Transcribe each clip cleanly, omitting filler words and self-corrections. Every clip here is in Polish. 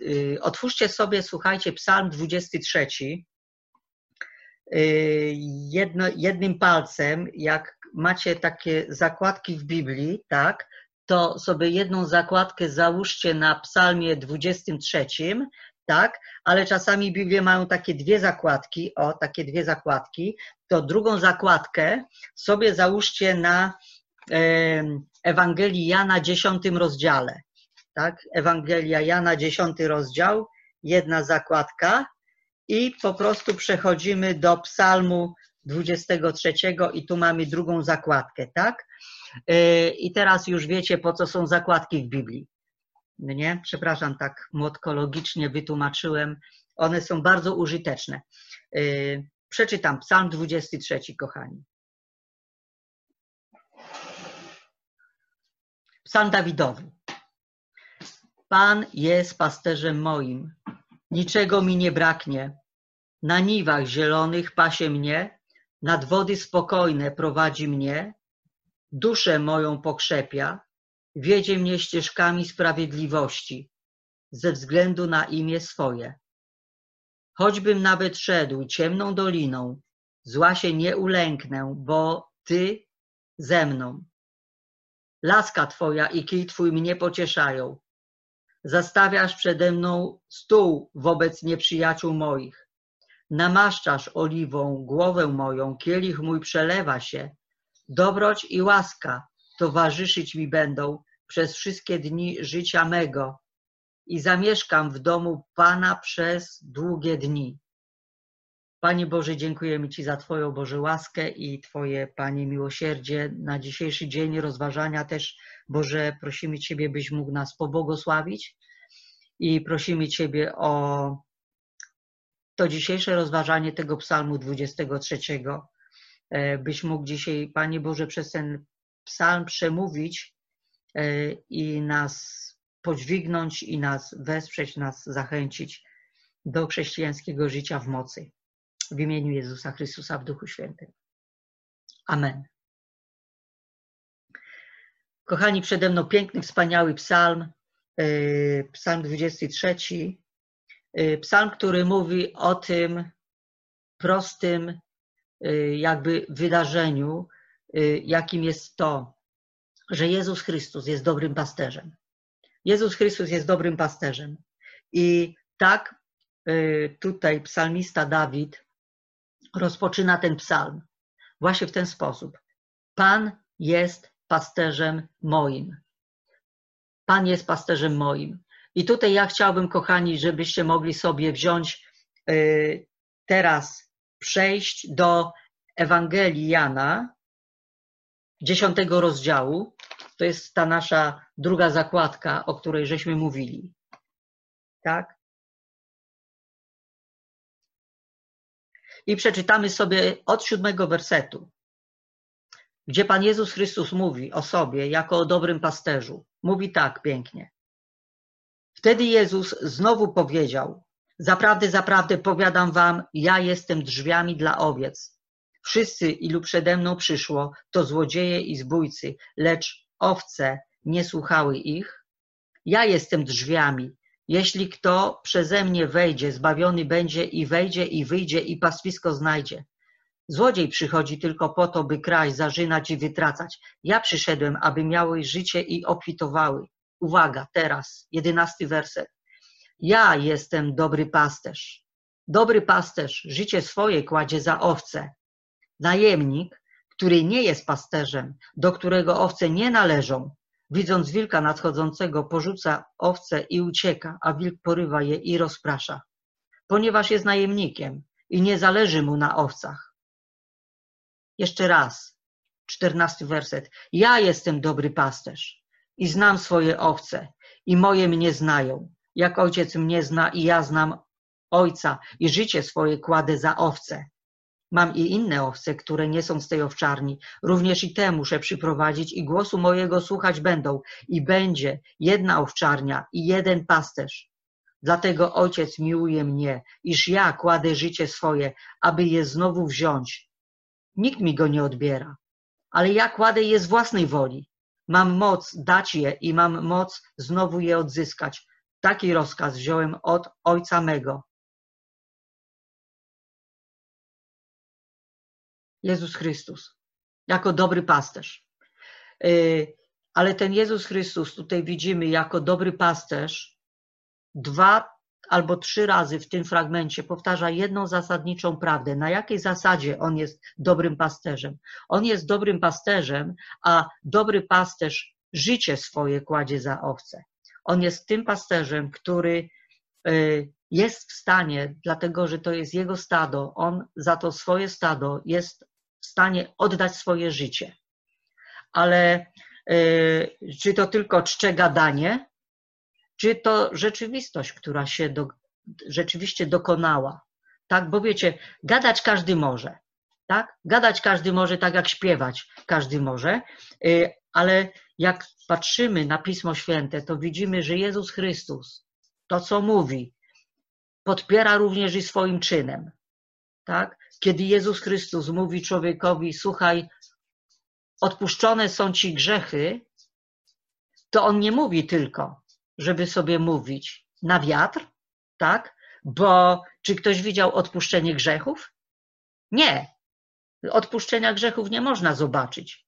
Otwórzcie sobie, słuchajcie, Psalm 23. Jednym palcem, jak macie takie zakładki w Biblii, tak, to sobie jedną zakładkę załóżcie na Psalmie 23, tak, ale czasami Biblie mają takie dwie zakładki, takie dwie zakładki, to drugą zakładkę sobie załóżcie na Ewangelii Jana 10 rozdziale, tak, Ewangelia Jana 10 rozdział, jedna zakładka i po prostu przechodzimy do Psalmu 23 i tu mamy drugą zakładkę, tak? I teraz już wiecie, po co są zakładki w Biblii. Nie? Przepraszam, tak młotkologicznie wytłumaczyłem. One są bardzo użyteczne. Przeczytam Psalm 23, kochani. Psalm Dawidowy. Pan jest pasterzem moim, niczego mi nie braknie. Na niwach zielonych pasie mnie, nad wody spokojne prowadzi mnie, duszę moją pokrzepia, wiedzie mnie ścieżkami sprawiedliwości, ze względu na imię swoje. Choćbym nawet szedł ciemną doliną, zła się nie ulęknę, bo Ty ze mną. Łaska Twoja i kij Twój mnie pocieszają. Zastawiasz przede mną stół wobec nieprzyjaciół moich. Namaszczasz oliwą głowę moją, kielich mój przelewa się. Dobroć i łaska towarzyszyć mi będą przez wszystkie dni życia mego i zamieszkam w domu Pana przez długie dni. Panie Boże, dziękujemy Ci za Twoją Boże łaskę i Twoje, Panie, miłosierdzie na dzisiejszy dzień rozważania też. Boże, prosimy Ciebie, byś mógł nas pobłogosławić i prosimy Ciebie o to dzisiejsze rozważanie tego Psalmu 23. Byś mógł dzisiaj, Panie Boże, przez ten psalm przemówić i nas podźwignąć i nas wesprzeć, nas zachęcić do chrześcijańskiego życia w mocy. W imieniu Jezusa Chrystusa w Duchu Świętym. Amen. Kochani, przede mną piękny, wspaniały psalm, psalm 23. Psalm, który mówi o tym prostym jakby wydarzeniu, jakim jest to, że Jezus Chrystus jest dobrym pasterzem. Jezus Chrystus jest dobrym pasterzem. I tak tutaj psalmista Dawid rozpoczyna ten psalm właśnie w ten sposób. Pan jest pasterzem moim. Pan jest pasterzem moim. I tutaj ja chciałbym, kochani, żebyście mogli sobie wziąć teraz, przejść do Ewangelii Jana, 10 rozdziału. To jest ta nasza druga zakładka, o której żeśmy mówili. Tak? I przeczytamy sobie od 7 wersetu, gdzie Pan Jezus Chrystus mówi o sobie jako o dobrym pasterzu. Mówi tak pięknie. Wtedy Jezus znowu powiedział: Zaprawdę, zaprawdę powiadam wam, ja jestem drzwiami dla owiec. Wszyscy, ilu przede mną przyszło, to złodzieje i zbójcy, lecz owce nie słuchały ich. Ja jestem drzwiami. Jeśli kto przeze mnie wejdzie, zbawiony będzie i wejdzie i wyjdzie i pastwisko znajdzie. Złodziej przychodzi tylko po to, by kraść, zarzynać i wytracać. Ja przyszedłem, aby miały życie i obfitowały. Uwaga, teraz 11 werset. Ja jestem dobry pasterz. Dobry pasterz życie swoje kładzie za owce. Najemnik, który nie jest pasterzem, do którego owce nie należą, widząc wilka nadchodzącego, porzuca owce i ucieka, a wilk porywa je i rozprasza, ponieważ jest najemnikiem i nie zależy mu na owcach. Jeszcze raz, 14 werset. Ja jestem dobry pasterz i znam swoje owce i moje mnie znają, jak ojciec mnie zna i ja znam ojca i życie swoje kładę za owce. Mam i inne owce, które nie są z tej owczarni. Również i te muszę przyprowadzić i głosu mojego słuchać będą. I będzie jedna owczarnia i jeden pasterz. Dlatego Ojciec miłuje mnie, iż ja kładę życie swoje, aby je znowu wziąć. Nikt mi go nie odbiera, ale ja kładę je z własnej woli. Mam moc dać je i mam moc znowu je odzyskać. Taki rozkaz wziąłem od Ojca mego. Jezus Chrystus, jako dobry pasterz. Ale ten Jezus Chrystus, tutaj widzimy, jako dobry pasterz, 2 albo 3 razy w tym fragmencie powtarza jedną zasadniczą prawdę. Na jakiej zasadzie On jest dobrym pasterzem? On jest dobrym pasterzem, a dobry pasterz życie swoje kładzie za owce. On jest tym pasterzem, który jest w stanie, dlatego że to jest Jego stado, On za to swoje stado jest w stanie oddać swoje życie. Ale czy to tylko czcze gadanie, czy to rzeczywistość, która się rzeczywiście dokonała? Tak, bo wiecie, gadać każdy może, tak? Gadać każdy może, tak jak śpiewać każdy może, ale jak patrzymy na Pismo Święte, to widzimy, że Jezus Chrystus to, co mówi, podpiera również i swoim czynem, tak? Kiedy Jezus Chrystus mówi człowiekowi, słuchaj, odpuszczone są ci grzechy, to On nie mówi tylko, żeby sobie mówić na wiatr, tak? Bo czy ktoś widział odpuszczenie grzechów? Nie. Odpuszczenia grzechów nie można zobaczyć.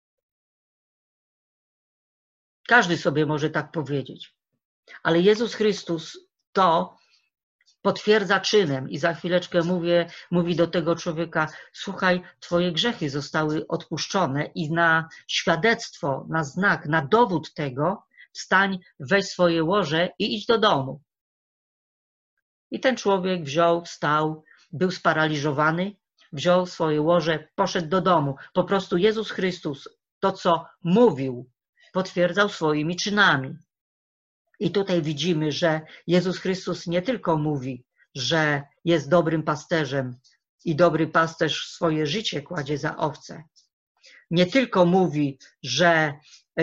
Każdy sobie może tak powiedzieć. Ale Jezus Chrystus to potwierdza czynem i za chwileczkę mówi do tego człowieka, słuchaj, twoje grzechy zostały odpuszczone i na świadectwo, na znak, na dowód tego wstań, weź swoje łoże i idź do domu. I ten człowiek wstał, był sparaliżowany, wziął swoje łoże, poszedł do domu. Po prostu Jezus Chrystus to, co mówił, potwierdzał swoimi czynami. I tutaj widzimy, że Jezus Chrystus nie tylko mówi, że jest dobrym pasterzem i dobry pasterz swoje życie kładzie za owce. Nie tylko mówi, że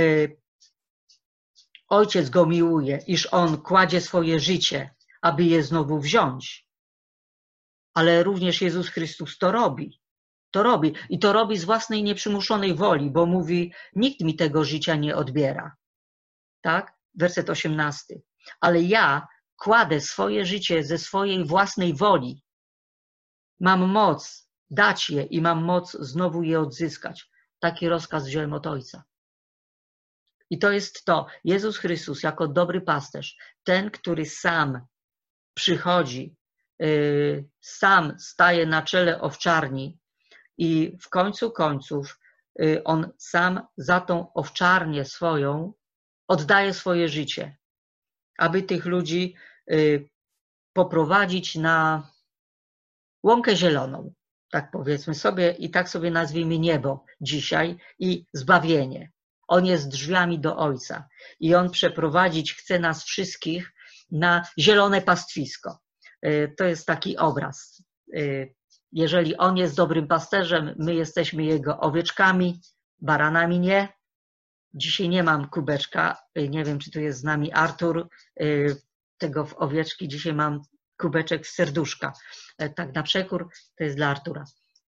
Ojciec go miłuje, iż On kładzie swoje życie, aby je znowu wziąć, ale również Jezus Chrystus to robi. To robi i to robi z własnej nieprzymuszonej woli, bo mówi, nikt mi tego życia nie odbiera. Tak? Werset 18. Ale ja kładę swoje życie ze swojej własnej woli. Mam moc dać je i mam moc znowu je odzyskać. Taki rozkaz wziąłem od Ojca. I to jest to. Jezus Chrystus jako dobry pasterz, ten, który sam przychodzi, sam staje na czele owczarni i w końcu końców On sam za tą owczarnię swoją oddaje swoje życie, aby tych ludzi poprowadzić na łąkę zieloną, tak powiedzmy sobie i tak sobie nazwijmy niebo dzisiaj i zbawienie. On jest drzwiami do Ojca i On przeprowadzić chce nas wszystkich na zielone pastwisko. To jest taki obraz. Jeżeli On jest dobrym pasterzem, my jesteśmy Jego owieczkami, baranami nie. Dzisiaj nie mam kubeczka, nie wiem, czy tu jest z nami Artur, tego w owieczki. Dzisiaj mam kubeczek z serduszka. Tak na przekór, to jest dla Artura.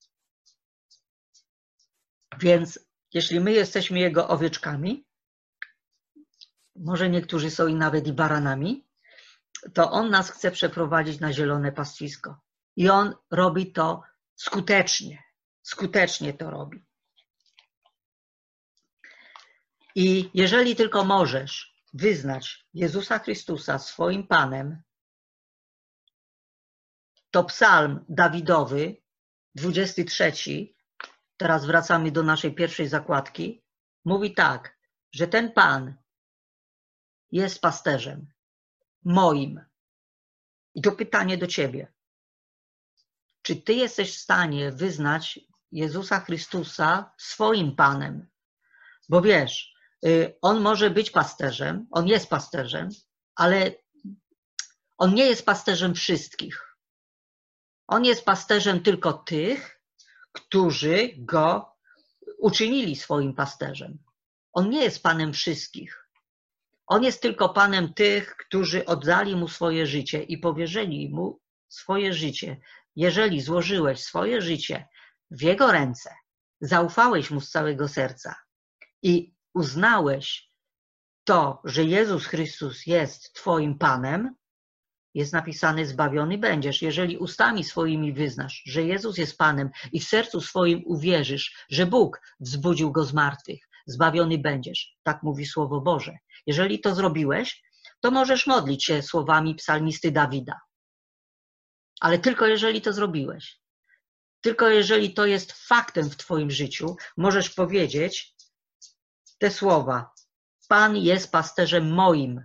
Więc jeśli my jesteśmy Jego owieczkami, może niektórzy są i nawet i baranami, to On nas chce przeprowadzić na zielone pastwisko. I On robi to skutecznie. Skutecznie to robi. I jeżeli tylko możesz wyznać Jezusa Chrystusa swoim Panem, to psalm Dawidowy, 23, teraz wracamy do naszej pierwszej zakładki, mówi tak, że ten Pan jest pasterzem moim. I to pytanie do Ciebie. Czy Ty jesteś w stanie wyznać Jezusa Chrystusa swoim Panem? Bo wiesz, On może być pasterzem, On jest pasterzem, ale On nie jest pasterzem wszystkich. On jest pasterzem tylko tych, którzy Go uczynili swoim pasterzem. On nie jest Panem wszystkich. On jest tylko Panem tych, którzy oddali Mu swoje życie i powierzyli Mu swoje życie. Jeżeli złożyłeś swoje życie w Jego ręce, zaufałeś Mu z całego serca i uznałeś to, że Jezus Chrystus jest twoim Panem, jest napisane, zbawiony będziesz. Jeżeli ustami swoimi wyznasz, że Jezus jest Panem i w sercu swoim uwierzysz, że Bóg wzbudził Go z martwych, zbawiony będziesz. Tak mówi Słowo Boże. Jeżeli to zrobiłeś, to możesz modlić się słowami psalmisty Dawida. Ale tylko jeżeli to zrobiłeś. Tylko jeżeli to jest faktem w twoim życiu, możesz powiedzieć te słowa. Pan jest pasterzem moim.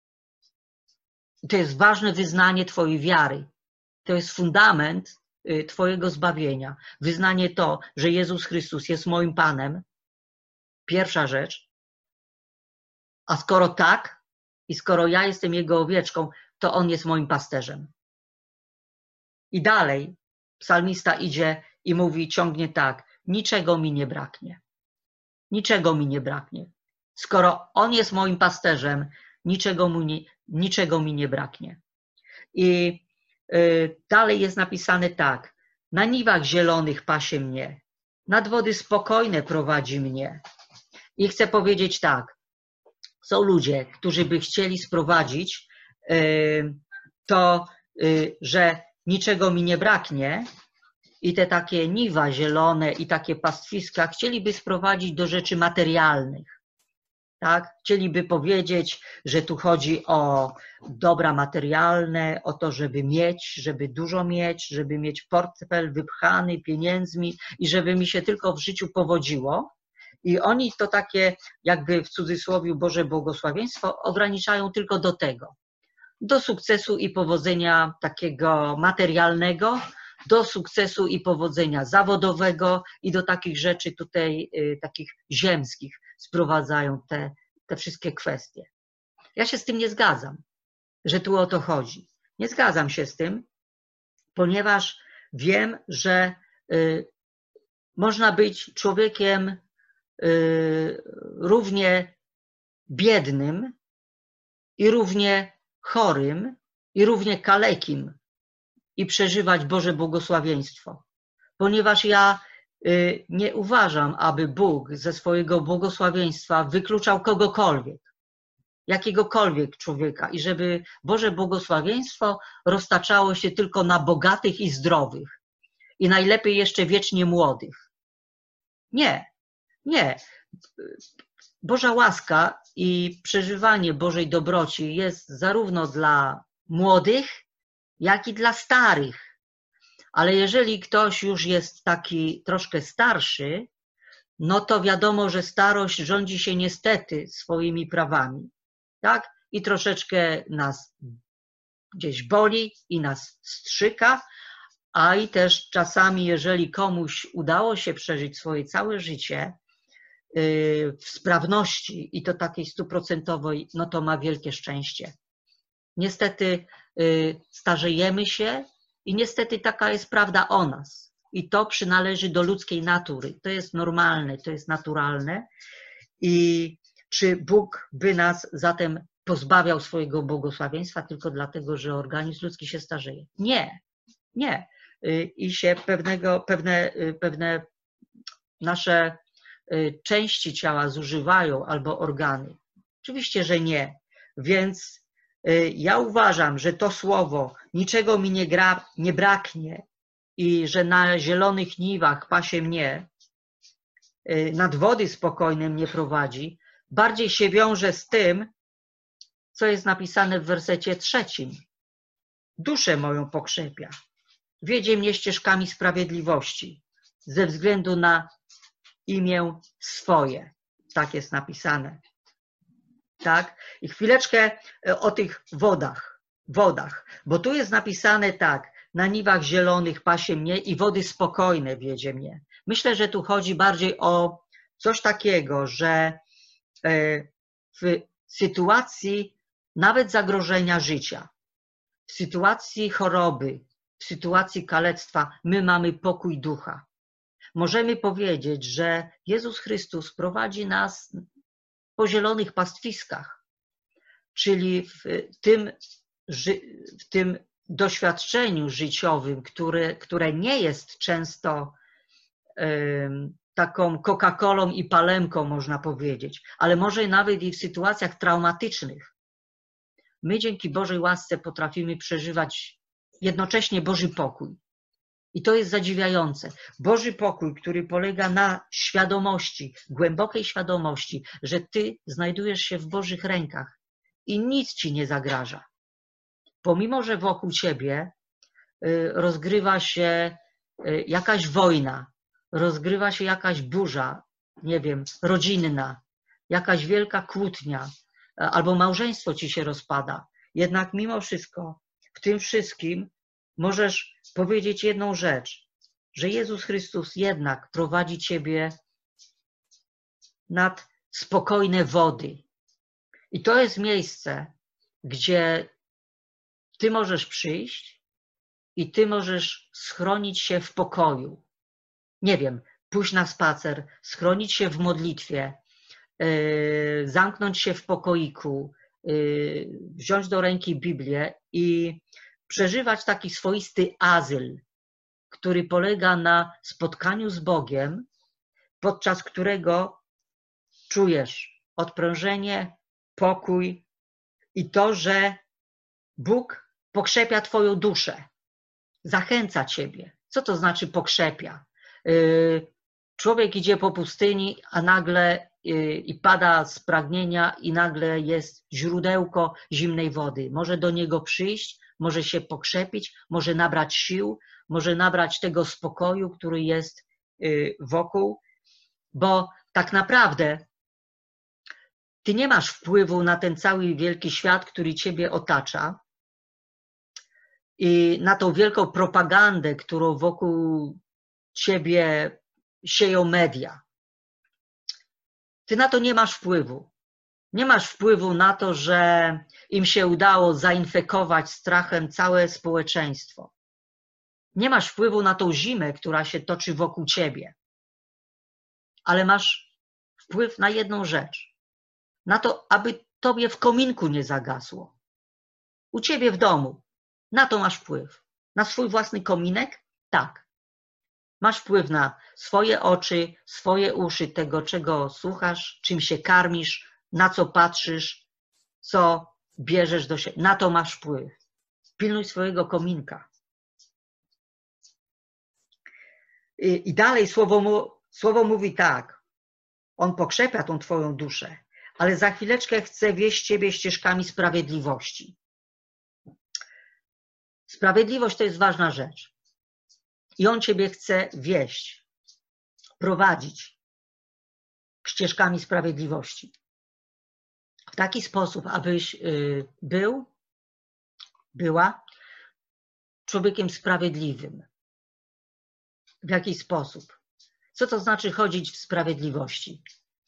To jest ważne wyznanie twojej wiary. To jest fundament twojego zbawienia. Wyznanie to, że Jezus Chrystus jest moim Panem. Pierwsza rzecz. A skoro tak i skoro ja jestem Jego owieczką, to On jest moim pasterzem. I dalej psalmista idzie i mówi, ciągnie tak. Niczego mi nie braknie. Niczego mi nie braknie. Skoro On jest moim pasterzem, niczego mi nie braknie. I dalej jest napisane tak. Na niwach zielonych pasie mnie. Nad wody spokojne prowadzi mnie. I chcę powiedzieć tak. Są ludzie, którzy by chcieli sprowadzić to, że niczego mi nie braknie i te takie niwa zielone i takie pastwiska chcieliby sprowadzić do rzeczy materialnych. Tak? Chcieliby powiedzieć, że tu chodzi o dobra materialne, o to, żeby mieć, żeby dużo mieć, żeby mieć portfel wypchany pieniędzmi i żeby mi się tylko w życiu powodziło. I oni to takie, jakby w cudzysłowie Boże błogosławieństwo, ograniczają tylko do tego. Do sukcesu i powodzenia takiego materialnego, do sukcesu i powodzenia zawodowego i do takich rzeczy tutaj, takich ziemskich sprowadzają te wszystkie kwestie. Ja się z tym nie zgadzam, że tu o to chodzi. Nie zgadzam się z tym, ponieważ wiem, że można być człowiekiem równie biednym i równie chorym i równie kalekim i przeżywać Boże błogosławieństwo. Ponieważ ja nie uważam, aby Bóg ze swojego błogosławieństwa wykluczał kogokolwiek, jakiegokolwiek człowieka i żeby Boże błogosławieństwo roztaczało się tylko na bogatych i zdrowych i najlepiej jeszcze wiecznie młodych. Nie, nie. Boża łaska i przeżywanie Bożej dobroci jest zarówno dla młodych, jak i dla starych. Ale jeżeli ktoś już jest taki troszkę starszy, no to wiadomo, że starość rządzi się niestety swoimi prawami. Tak? I troszeczkę nas gdzieś boli i nas strzyka, a i też czasami, jeżeli komuś udało się przeżyć swoje całe życie w sprawności i to takiej 100%, no to ma wielkie szczęście. Niestety starzejemy się i niestety taka jest prawda o nas. I to przynależy do ludzkiej natury. To jest normalne, to jest naturalne. I czy Bóg by nas zatem pozbawiał swojego błogosławieństwa tylko dlatego, że organizm ludzki się starzeje? Nie, nie. I się pewne nasze części ciała zużywają albo organy. Oczywiście, że nie. Więc ja uważam, że to słowo niczego mi nie braknie i że na zielonych niwach pasie mnie, nad wody spokojne mnie prowadzi, bardziej się wiąże z tym, co jest napisane w wersecie 3. Duszę moją pokrzepia. Wiedzie mnie ścieżkami sprawiedliwości ze względu na imię swoje. Tak jest napisane. Tak? I chwileczkę o tych wodach, bo tu jest napisane tak, na niwach zielonych pasie mnie i wody spokojne wiedzie mnie. Myślę, że tu chodzi bardziej o coś takiego, że w sytuacji nawet zagrożenia życia, w sytuacji choroby, w sytuacji kalectwa, my mamy pokój ducha. Możemy powiedzieć, że Jezus Chrystus prowadzi nas po zielonych pastwiskach, czyli w tym doświadczeniu życiowym, które nie jest często taką Coca-Colą i palemką, można powiedzieć, ale może nawet i w sytuacjach traumatycznych. My dzięki Bożej łasce potrafimy przeżywać jednocześnie Boży pokój. I to jest zadziwiające. Boży pokój, który polega na świadomości, głębokiej świadomości, że ty znajdujesz się w Bożych rękach i nic ci nie zagraża. Pomimo, że wokół ciebie rozgrywa się jakaś wojna, rozgrywa się jakaś burza, nie wiem, rodzinna, jakaś wielka kłótnia, albo małżeństwo ci się rozpada. Jednak mimo wszystko, w tym wszystkim możesz powiedzieć jedną rzecz, że Jezus Chrystus jednak prowadzi ciebie nad spokojne wody. I to jest miejsce, gdzie ty możesz przyjść i ty możesz schronić się w pokoju. Nie wiem, pójść na spacer, schronić się w modlitwie, zamknąć się w pokoiku, wziąć do ręki Biblię i przeżywać taki swoisty azyl, który polega na spotkaniu z Bogiem, podczas którego czujesz odprężenie, pokój i to, że Bóg pokrzepia twoją duszę, zachęca ciebie. Co to znaczy pokrzepia? Człowiek idzie po pustyni, a nagle i pada z pragnienia i nagle jest źródełko zimnej wody. Może do niego przyjść, może się pokrzepić, może nabrać sił, może nabrać tego spokoju, który jest wokół, bo tak naprawdę ty nie masz wpływu na ten cały wielki świat, który ciebie otacza i na tą wielką propagandę, którą wokół ciebie sieją media. Ty na to nie masz wpływu. Nie masz wpływu na to, że im się udało zainfekować strachem całe społeczeństwo. Nie masz wpływu na tą zimę, która się toczy wokół ciebie. Ale masz wpływ na jedną rzecz. Na to, aby tobie w kominku nie zagasło. U ciebie w domu. Na to masz wpływ. Na swój własny kominek? Tak. Masz wpływ na swoje oczy, swoje uszy, tego, czego słuchasz, czym się karmisz, na co patrzysz, co bierzesz do siebie. Na to masz wpływ. Pilnuj swojego kominka. I dalej słowo mówi tak. On pokrzepia tą twoją duszę, ale za chwileczkę chce wieść ciebie ścieżkami sprawiedliwości. Sprawiedliwość to jest ważna rzecz. I on ciebie chce wieść, prowadzić ścieżkami sprawiedliwości. W taki sposób, abyś była człowiekiem sprawiedliwym. W jaki sposób? Co to znaczy chodzić w sprawiedliwości?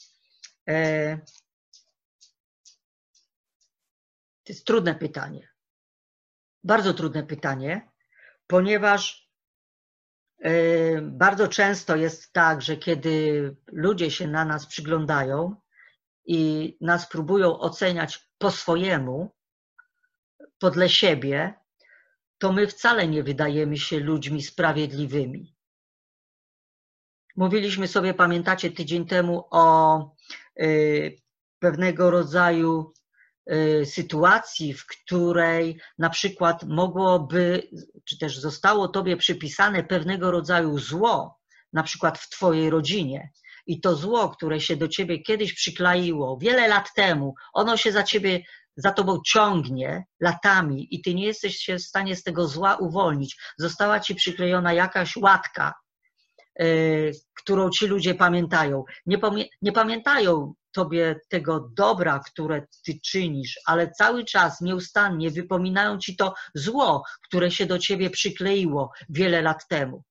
To jest trudne pytanie. Bardzo trudne pytanie, ponieważ bardzo często jest tak, że kiedy ludzie się na nas przyglądają i nas próbują oceniać po swojemu, podle siebie, to my wcale nie wydajemy się ludźmi sprawiedliwymi. Mówiliśmy sobie, pamiętacie, tydzień temu o pewnego rodzaju sytuacji, w której na przykład mogłoby, czy też zostało tobie przypisane pewnego rodzaju zło, na przykład w twojej rodzinie. I to zło, które się do ciebie kiedyś przykleiło, wiele lat temu, ono się za tobą ciągnie latami i ty nie jesteś się w stanie z tego zła uwolnić. Została ci przyklejona jakaś łatka, którą ci ludzie pamiętają. Nie pamiętają tobie tego dobra, które ty czynisz, ale cały czas nieustannie wypominają ci to zło, które się do ciebie przykleiło wiele lat temu.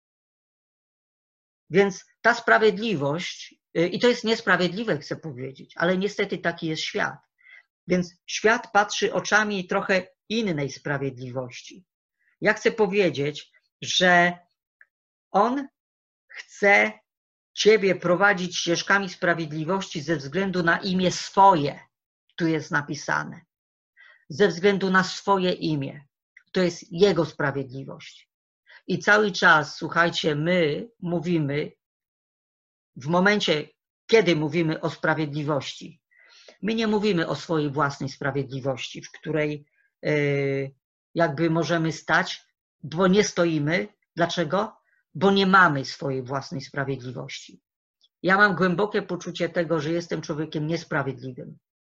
Więc ta sprawiedliwość, i to jest niesprawiedliwe, chcę powiedzieć, ale niestety taki jest świat. Więc świat patrzy oczami trochę innej sprawiedliwości. Ja chcę powiedzieć, że on chce ciebie prowadzić ścieżkami sprawiedliwości ze względu na imię swoje. Tu jest napisane. Ze względu na swoje imię. To jest Jego sprawiedliwość. I cały czas, słuchajcie, my mówimy w momencie, kiedy mówimy o sprawiedliwości, my nie mówimy o swojej własnej sprawiedliwości, w której jakby możemy stać, bo nie stoimy. Dlaczego? Bo nie mamy swojej własnej sprawiedliwości. Ja mam głębokie poczucie tego, że jestem człowiekiem niesprawiedliwym.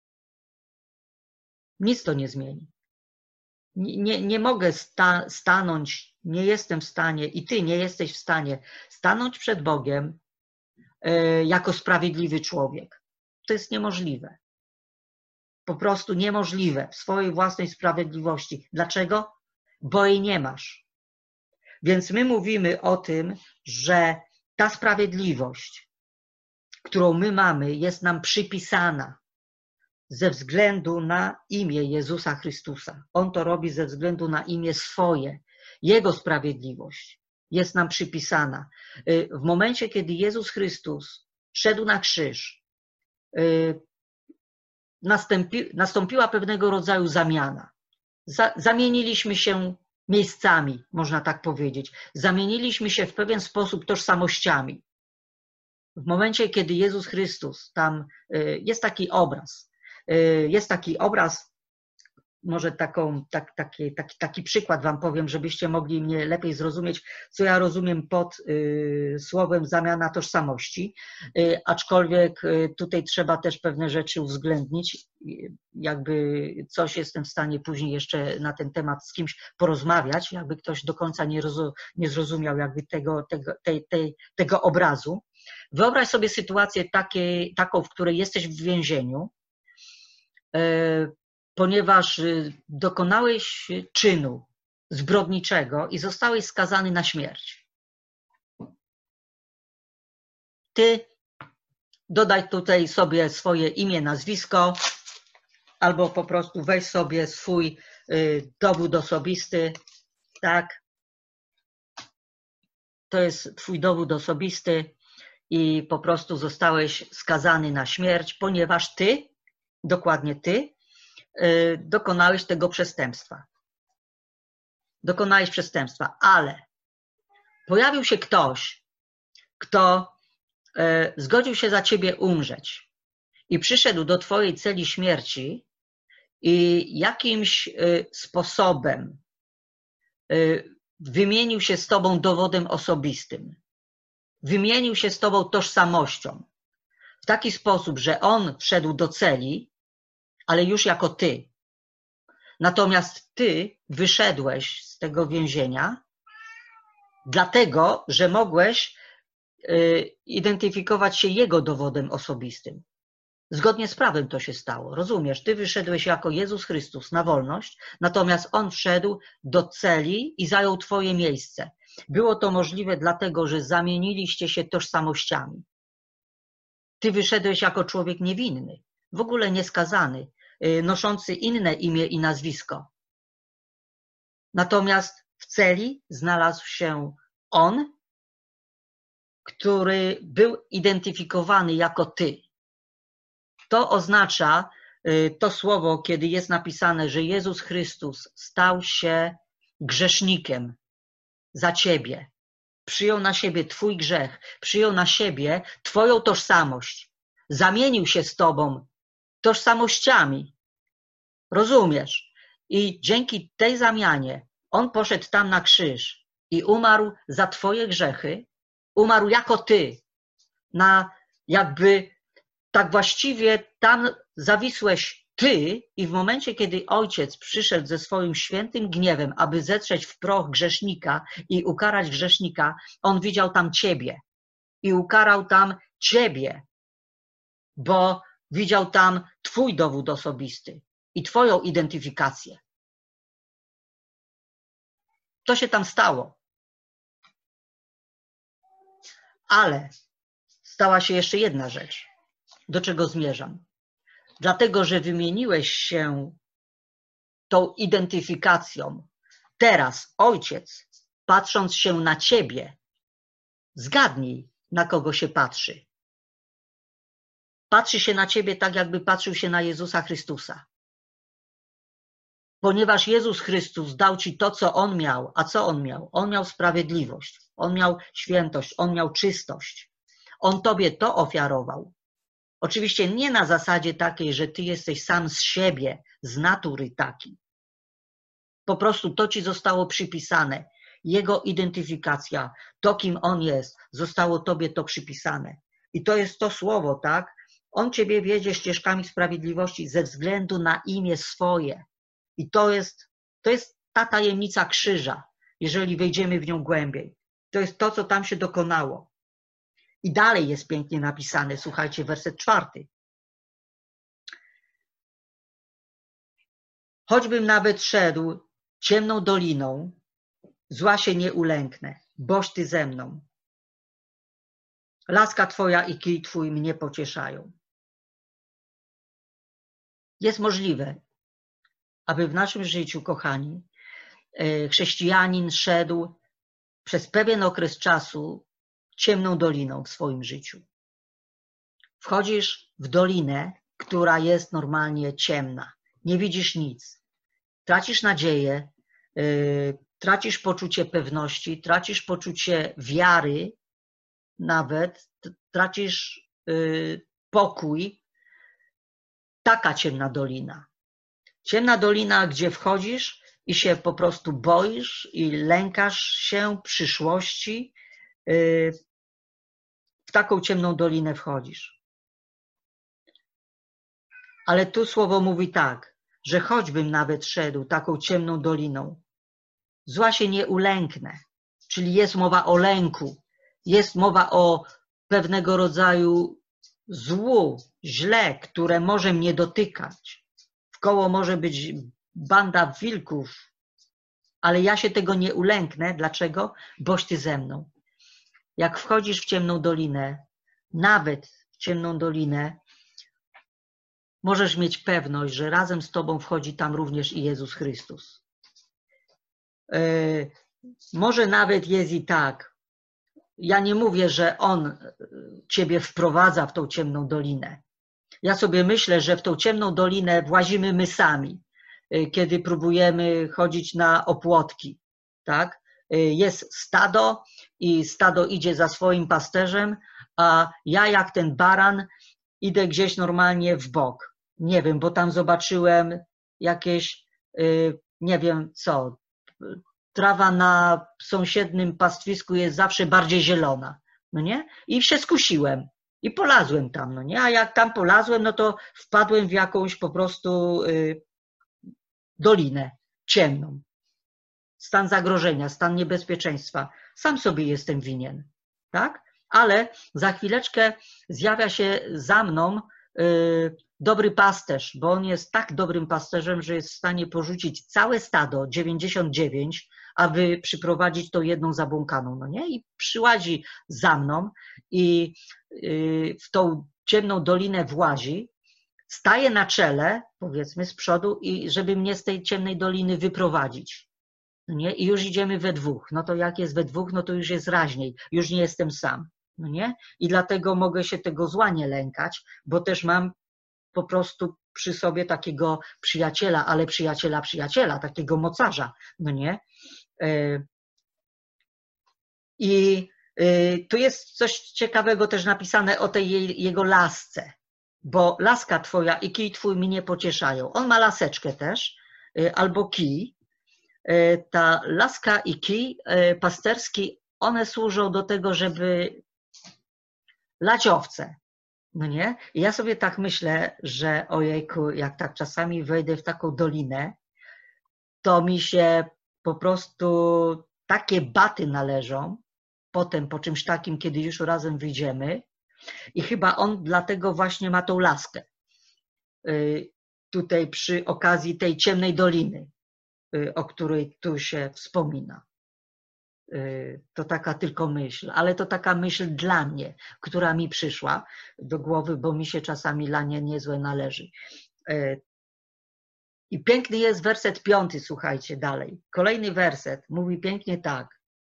Nic to nie zmieni. Nie mogę stanąć, nie jestem w stanie i ty nie jesteś w stanie stanąć przed Bogiem jako sprawiedliwy człowiek. To jest niemożliwe. Po prostu niemożliwe w swojej własnej sprawiedliwości. Dlaczego? Bo jej nie masz. Więc my mówimy o tym, że ta sprawiedliwość, którą my mamy, jest nam przypisana ze względu na imię Jezusa Chrystusa. On to robi ze względu na imię swoje. Jego sprawiedliwość jest nam przypisana. W momencie, kiedy Jezus Chrystus szedł na krzyż, nastąpiła pewnego rodzaju zamiana. Zamieniliśmy się miejscami, można tak powiedzieć. Zamieniliśmy się w pewien sposób tożsamościami. W momencie, kiedy Jezus Chrystus, tam jest taki obraz, może taki przykład wam powiem, żebyście mogli mnie lepiej zrozumieć, co ja rozumiem pod słowem zamiana tożsamości, aczkolwiek tutaj trzeba też pewne rzeczy uwzględnić, jakby coś jestem w stanie później jeszcze na ten temat z kimś porozmawiać, jakby ktoś do końca nie zrozumiał jakby tego obrazu. Wyobraź sobie sytuację taką, w której jesteś w więzieniu, ponieważ dokonałeś czynu zbrodniczego i zostałeś skazany na śmierć. Ty dodaj tutaj sobie swoje imię, nazwisko, albo po prostu weź sobie swój dowód osobisty, tak? To jest twój dowód osobisty i po prostu zostałeś skazany na śmierć, ponieważ ty, dokładnie ty, dokonałeś tego przestępstwa. Dokonałeś przestępstwa, ale pojawił się ktoś, kto zgodził się za ciebie umrzeć i przyszedł do twojej celi śmierci i jakimś sposobem wymienił się z tobą dowodem osobistym. Wymienił się z tobą tożsamością. W taki sposób, że on wszedł do celi, ale już jako ty. Natomiast ty wyszedłeś z tego więzienia, dlatego, że mogłeś identyfikować się jego dowodem osobistym. Zgodnie z prawem to się stało. Rozumiesz, ty wyszedłeś jako Jezus Chrystus na wolność, natomiast on wszedł do celi i zajął twoje miejsce. Było to możliwe dlatego, że zamieniliście się tożsamościami. Ty wyszedłeś jako człowiek niewinny, w ogóle nieskazany, noszący inne imię i nazwisko. Natomiast w celi znalazł się on, który był identyfikowany jako ty. To oznacza to słowo, kiedy jest napisane, że Jezus Chrystus stał się grzesznikiem za ciebie. Przyjął na siebie twój grzech, przyjął na siebie twoją tożsamość. Zamienił się z tobą tożsamościami. Rozumiesz? I dzięki tej zamianie on poszedł tam na krzyż i umarł za twoje grzechy. Umarł jako ty. Tak właściwie tam zawisłeś ty i w momencie, kiedy Ojciec przyszedł ze swoim świętym gniewem, aby zetrzeć w proch grzesznika i ukarać grzesznika, on widział tam ciebie i ukarał tam ciebie, bo widział tam twój dowód osobisty i twoją identyfikację. To się tam stało. Ale stała się jeszcze jedna rzecz. Do czego zmierzam? Dlatego, że wymieniłeś się tą identyfikacją. Teraz Ojciec, patrząc się na ciebie, zgadnij, na kogo się patrzy. Patrzy się na ciebie tak, jakby patrzył się na Jezusa Chrystusa. Ponieważ Jezus Chrystus dał ci to, co On miał. A co On miał? On miał sprawiedliwość, On miał świętość, On miał czystość. On tobie to ofiarował. Oczywiście nie na zasadzie takiej, że ty jesteś sam z siebie, z natury taki. Po prostu to ci zostało przypisane. Jego identyfikacja, to kim on jest, zostało tobie to przypisane. I to jest to słowo, tak? On ciebie wiedzie ścieżkami sprawiedliwości ze względu na imię swoje. I to jest ta tajemnica krzyża, jeżeli wejdziemy w nią głębiej. To jest to, co tam się dokonało. I dalej jest pięknie napisane, słuchajcie, werset 4. Choćbym nawet szedł ciemną doliną, zła się nie ulęknę, boś ty ze mną. Laska twoja i kij twój mnie pocieszają. Jest możliwe, aby w naszym życiu, kochani, chrześcijanin szedł przez pewien okres czasu ciemną doliną w swoim życiu. Wchodzisz w dolinę, która jest normalnie ciemna. Nie widzisz nic. Tracisz nadzieję, tracisz poczucie pewności, tracisz poczucie wiary nawet, tracisz pokój. Taka ciemna dolina. Ciemna dolina, gdzie wchodzisz i się po prostu boisz i lękasz się przyszłości. W taką ciemną dolinę wchodzisz. Ale tu słowo mówi tak, że choćbym nawet szedł taką ciemną doliną, zła się nie ulęknę. Czyli jest mowa o lęku, jest mowa o pewnego rodzaju złu, źle, które może mnie dotykać. Wkoło może być banda wilków, ale ja się tego nie ulęknę. Dlaczego? Boś ty ze mną. Jak wchodzisz w ciemną dolinę, nawet w ciemną dolinę, możesz mieć pewność, że razem z tobą wchodzi tam również i Jezus Chrystus. Może nawet jest i tak. Ja nie mówię, że On ciebie wprowadza w tą ciemną dolinę. Ja sobie myślę, że w tą ciemną dolinę włazimy my sami, kiedy próbujemy chodzić na opłotki. Tak? Jest stado i stado idzie za swoim pasterzem, a ja jak ten baran idę gdzieś normalnie w bok. Nie wiem, bo tam zobaczyłem jakieś, nie wiem co, trawa na sąsiednim pastwisku jest zawsze bardziej zielona, no nie? I się skusiłem i polazłem tam, no nie? A jak tam polazłem, no to wpadłem w jakąś po prostu dolinę ciemną. Stan zagrożenia, stan niebezpieczeństwa. Sam sobie jestem winien, tak? Ale za chwileczkę zjawia się za mną dobry pasterz, bo on jest tak dobrym pasterzem, że jest w stanie porzucić całe stado, 99, aby przyprowadzić tą jedną zabłąkaną, no nie? I przyłazi za mną i w tą ciemną dolinę włazi, staje na czele, powiedzmy z przodu, i żeby mnie z tej ciemnej doliny wyprowadzić. No nie? I już idziemy we dwóch. No to jak jest we dwóch, no to już jest raźniej. Już nie jestem sam. No nie? I dlatego mogę się tego zła nie lękać, bo też mam po prostu przy sobie takiego przyjaciela, ale przyjaciela, takiego mocarza. No nie? I tu jest coś ciekawego też napisane o tej jego lasce, bo laska twoja i kij twój mnie pocieszają. On ma laseczkę też, albo kij. Ta laska i kij pasterski, one służą do tego, żeby lać owce. No nie? I ja sobie tak myślę, że ojejku, jak tak czasami wejdę w taką dolinę, to mi się po prostu takie baty należą potem po czymś takim, kiedy już razem wyjdziemy. I chyba on dlatego właśnie ma tą laskę. Tutaj przy okazji tej ciemnej doliny, o której tu się wspomina. To taka tylko myśl, ale to taka myśl dla mnie, która mi przyszła do głowy, bo mi się czasami lanie niezłe należy. I piękny jest werset 5, słuchajcie dalej. Kolejny werset mówi pięknie tak.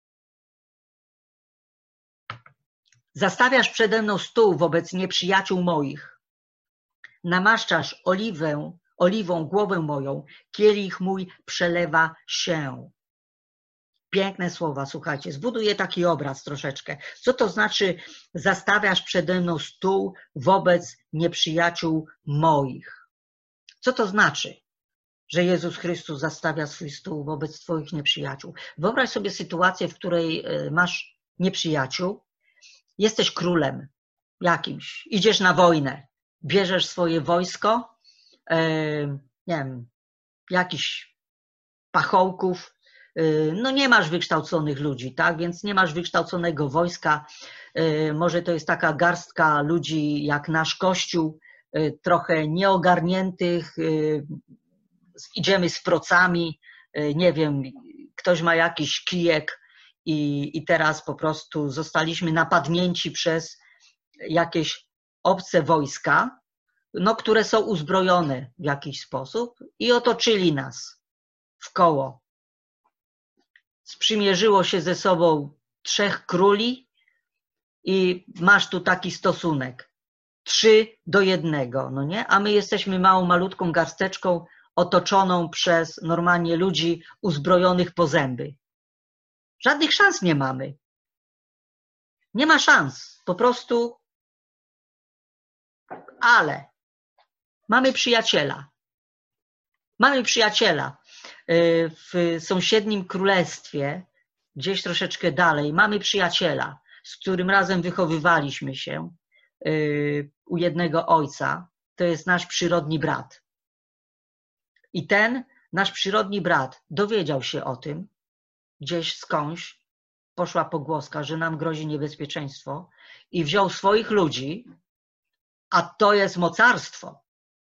Zastawiasz przede mną stół wobec nieprzyjaciół moich. Namaszczasz oliwą głowę moją, kielich mój przelewa się. Piękne słowa, słuchajcie. Zbuduję taki obraz troszeczkę. Co to znaczy zastawiasz przede mną stół wobec nieprzyjaciół moich? Co to znaczy, że Jezus Chrystus zastawia swój stół wobec twoich nieprzyjaciół? Wyobraź sobie sytuację, w której masz nieprzyjaciół, jesteś królem jakimś, idziesz na wojnę, bierzesz swoje wojsko, nie wiem, jakichś pachołków, no nie masz wykształconych ludzi, tak? Więc nie masz wykształconego wojska, może to jest taka garstka ludzi jak nasz Kościół, trochę nieogarniętych, idziemy z procami, nie wiem, ktoś ma jakiś kijek i teraz po prostu zostaliśmy napadnięci przez jakieś obce wojska, no, które są uzbrojone w jakiś sposób i otoczyli nas w koło. Sprzymierzyło się ze sobą 3 króli i masz tu taki stosunek 3:1, no nie? A my jesteśmy małą, malutką garsteczką otoczoną przez normalnie ludzi uzbrojonych po zęby. Żadnych szans nie mamy. Nie ma szans, po prostu, ale mamy przyjaciela. Mamy przyjaciela w sąsiednim królestwie, gdzieś troszeczkę dalej. Mamy przyjaciela, z którym razem wychowywaliśmy się u jednego ojca. To jest nasz przyrodni brat. I ten nasz przyrodni brat dowiedział się o tym, gdzieś skądś poszła pogłoska, że nam grozi niebezpieczeństwo i wziął swoich ludzi, a to jest mocarstwo.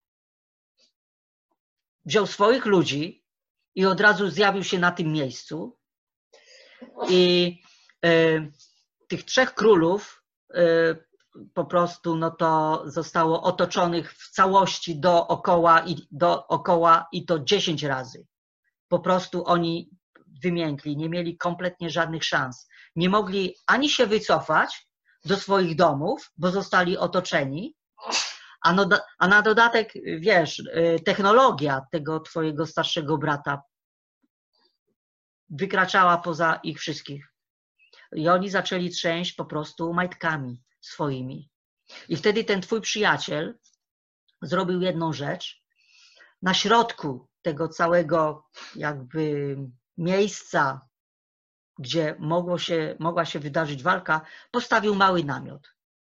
Wziął swoich ludzi i od razu zjawił się na tym miejscu i tych 3 królów po prostu no to zostało otoczonych w całości dookoła i to 10 razy. Po prostu oni wymiękli, nie mieli kompletnie żadnych szans. Nie mogli ani się wycofać do swoich domów, bo zostali otoczeni, a na dodatek, wiesz, technologia tego twojego starszego brata wykraczała poza ich wszystkich. I oni zaczęli trzęść po prostu majtkami swoimi. I wtedy ten twój przyjaciel zrobił jedną rzecz. Na środku tego całego jakby miejsca, gdzie mogła się wydarzyć walka, postawił mały namiot.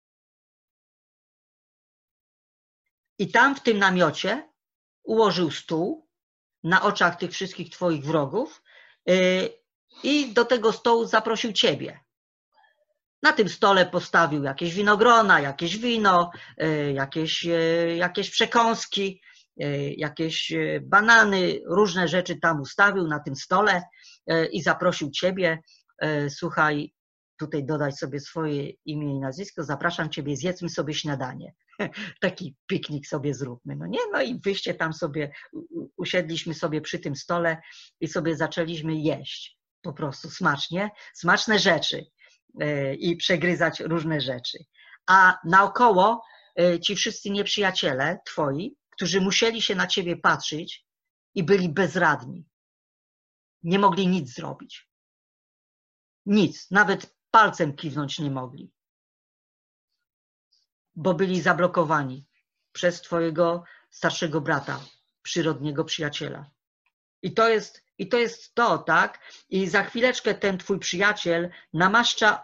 I tam w tym namiocie ułożył stół na oczach tych wszystkich twoich wrogów i do tego stołu zaprosił ciebie. Na tym stole postawił jakieś winogrona, jakieś wino, jakieś przekąski, jakieś banany, różne rzeczy tam ustawił na tym stole i zaprosił ciebie. Słuchaj, tutaj dodaj sobie swoje imię i nazwisko, zapraszam ciebie, zjedzmy sobie śniadanie. Taki piknik sobie zróbmy, no nie? No i wyście tam sobie, usiedliśmy sobie przy tym stole i sobie zaczęliśmy jeść po prostu smacznie, smaczne rzeczy i przegryzać różne rzeczy. A naokoło ci wszyscy nieprzyjaciele twoi, którzy musieli się na ciebie patrzeć i byli bezradni. Nie mogli nic zrobić. Nic, nawet palcem kiwnąć nie mogli. Bo byli zablokowani przez twojego starszego brata, przyrodniego przyjaciela. I to jest to, tak? I za chwileczkę ten twój przyjaciel namaszcza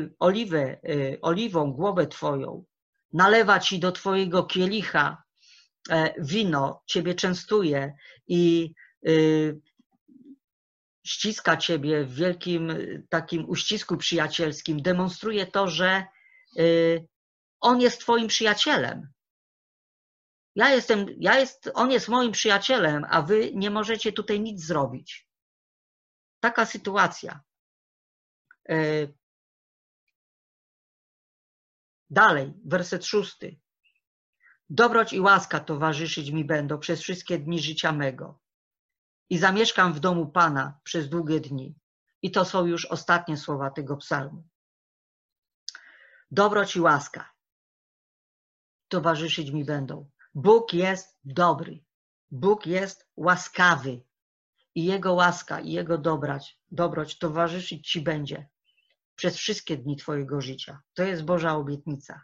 oliwą głowę twoją, nalewa ci do twojego kielicha wino, ciebie częstuje i ściska ciebie w wielkim takim uścisku przyjacielskim, demonstruje to, że on jest twoim przyjacielem. On jest moim przyjacielem, a wy nie możecie tutaj nic zrobić. Taka sytuacja. Dalej, werset 6. Dobroć i łaska towarzyszyć mi będą przez wszystkie dni życia mego i zamieszkam w domu Pana przez długie dni. I to są już ostatnie słowa tego psalmu. Dobroć i łaska towarzyszyć mi będą. Bóg jest dobry. Bóg jest łaskawy. i Jego łaska, i Jego dobroć towarzyszyć Ci będzie przez wszystkie dni Twojego życia. To jest Boża obietnica.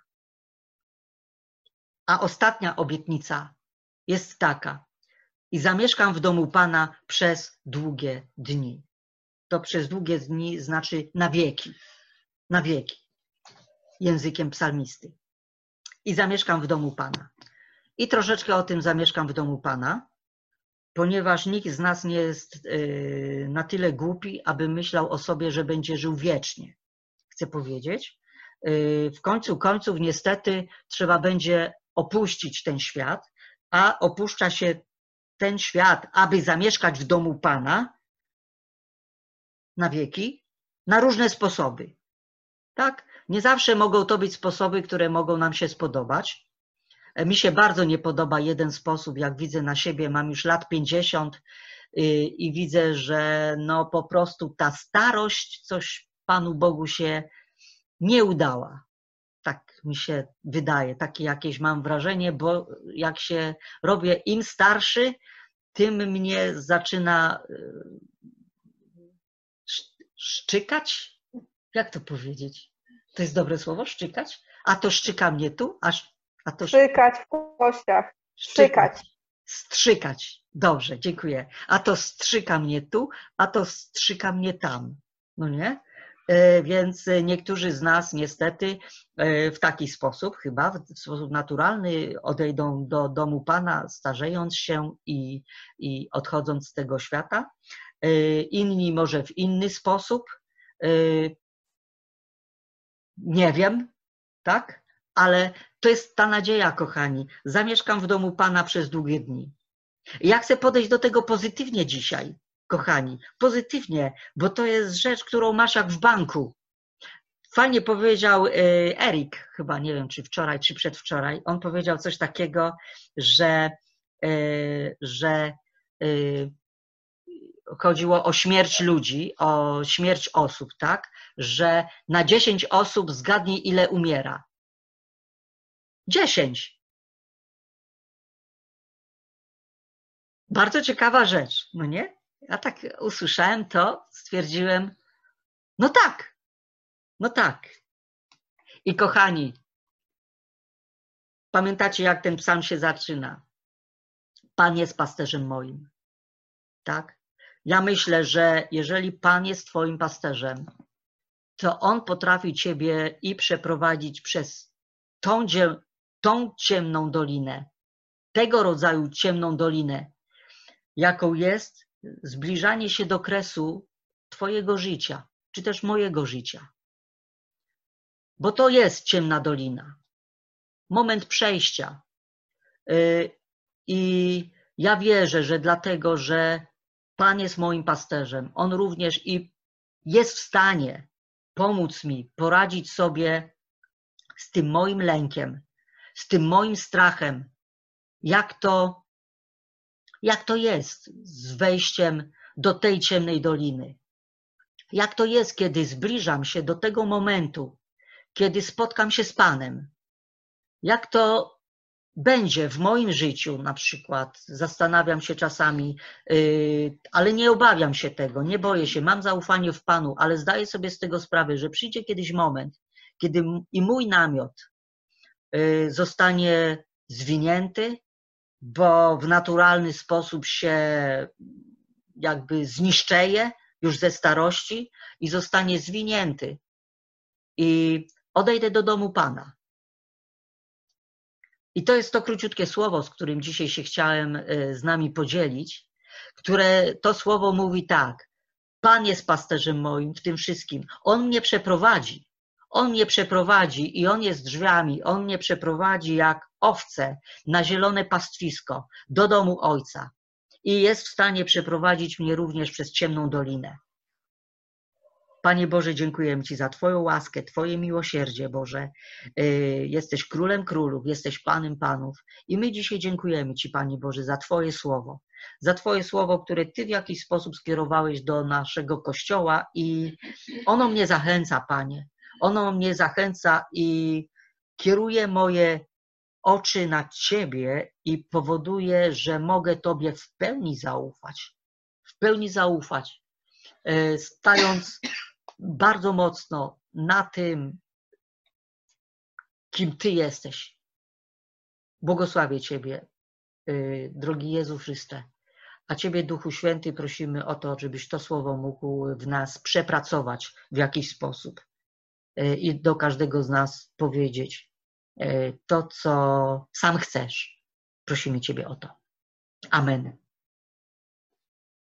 A ostatnia obietnica jest taka: i zamieszkam w domu Pana przez długie dni. To przez długie dni znaczy na wieki, językiem psalmisty. I zamieszkam w domu Pana. I troszeczkę o tym zamieszkam w domu Pana, ponieważ nikt z nas nie jest na tyle głupi, aby myślał o sobie, że będzie żył wiecznie. Chcę powiedzieć, w końcu końców niestety trzeba będzie opuścić ten świat, a opuszcza się ten świat, aby zamieszkać w domu Pana na wieki, na różne sposoby. Tak? Nie zawsze mogą to być sposoby, które mogą nam się spodobać. Mi się bardzo nie podoba jeden sposób, jak widzę na siebie, mam już lat 50 i widzę, że no po prostu ta starość coś Panu Bogu się nie udała. Tak mi się wydaje, takie jakieś mam wrażenie, bo jak się robię im starszy, tym mnie zaczyna szczykać? Jak to powiedzieć? To jest dobre słowo, szczykać? A to szczyka mnie tu, a to szczykać w kościach. Szczykać. Strzykać. Dobrze, dziękuję. A to strzyka mnie tu, a to strzyka mnie tam. No nie? Więc niektórzy z nas niestety w taki sposób, chyba w sposób naturalny, odejdą do domu Pana, starzejąc się i odchodząc z tego świata. Inni może w inny sposób. Nie wiem, tak? Ale to jest ta nadzieja, kochani. Zamieszkam w domu Pana przez długie dni. Ja chcę podejść do tego pozytywnie dzisiaj, kochani. Pozytywnie, bo to jest rzecz, którą masz jak w banku. Fajnie powiedział Erik, chyba nie wiem, czy wczoraj, czy przedwczoraj. On powiedział coś takiego, że chodziło o śmierć ludzi, o śmierć osób, tak? Że na 10 osób zgadnij, ile umiera. 10. Bardzo ciekawa rzecz, no nie? Ja tak usłyszałem to, stwierdziłem, no tak, no tak. I kochani, pamiętacie, jak ten psalm się zaczyna? Pan jest pasterzem moim, tak? Ja myślę, że jeżeli Pan jest twoim pasterzem, to On potrafi ciebie i przeprowadzić przez tą ciemną dolinę, tego rodzaju ciemną dolinę, jaką jest zbliżanie się do kresu twojego życia, czy też mojego życia. Bo to jest ciemna dolina. Moment przejścia. I ja wierzę, że dlatego, że Pan jest moim pasterzem, On również i jest w stanie pomóc mi poradzić sobie z tym moim lękiem, z tym moim strachem, jak to jest z wejściem do tej ciemnej doliny. Jak to jest, kiedy zbliżam się do tego momentu, kiedy spotkam się z Panem. Jak to będzie w moim życiu na przykład, zastanawiam się czasami, ale nie obawiam się tego, nie boję się, mam zaufanie w Panu, ale zdaję sobie z tego sprawę, że przyjdzie kiedyś moment, kiedy i mój namiot zostanie zwinięty, bo w naturalny sposób się jakby zniszczeje już ze starości i zostanie zwinięty i odejdę do domu Pana. I to jest to króciutkie słowo, z którym dzisiaj się chciałem z nami podzielić, które to słowo mówi tak: Pan jest pasterzem moim w tym wszystkim. On mnie przeprowadzi. On mnie przeprowadzi i On jest drzwiami. On mnie przeprowadzi jak owce na zielone pastwisko do domu Ojca. I jest w stanie przeprowadzić mnie również przez ciemną dolinę. Panie Boże, dziękujemy Ci za Twoją łaskę, Twoje miłosierdzie, Boże. Jesteś Królem Królów, jesteś Panem Panów i my dzisiaj dziękujemy Ci, Panie Boże, za Twoje słowo. Za Twoje słowo, które Ty w jakiś sposób skierowałeś do naszego Kościoła i ono mnie zachęca, Panie. Ono mnie zachęca i kieruje moje oczy na Ciebie i powoduje, że mogę Tobie w pełni zaufać. W pełni zaufać, stając bardzo mocno na tym, kim Ty jesteś. Błogosławię Ciebie, drogi Jezu Chryste. A Ciebie, Duchu Święty, prosimy o to, żebyś to słowo mógł w nas przepracować w jakiś sposób i do każdego z nas powiedzieć to, co sam chcesz. Prosimy Ciebie o to. Amen.